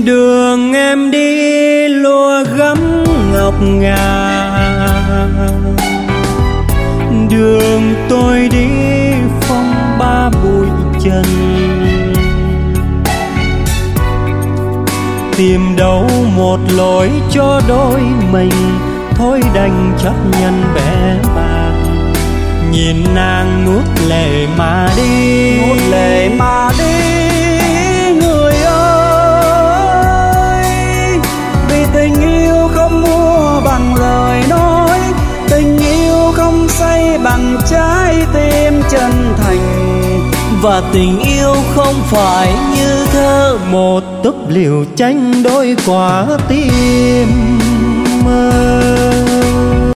Đường em đi lúa gấm ngọc ngà, đường tôi đi phong ba bụi trần. Tìm đâu một lối cho đôi mình, thôi đành chấp nhận bé bạc. Nhìn nàng nuốt lệ mà đi, nuốt lệ mà đi người ơi. Vì tình yêu không mua bằng lời nói, tình yêu không say bằng trái tim chân thành. Và tình yêu không phải như thơ, một túp liều tranh đôi quả tim mơ.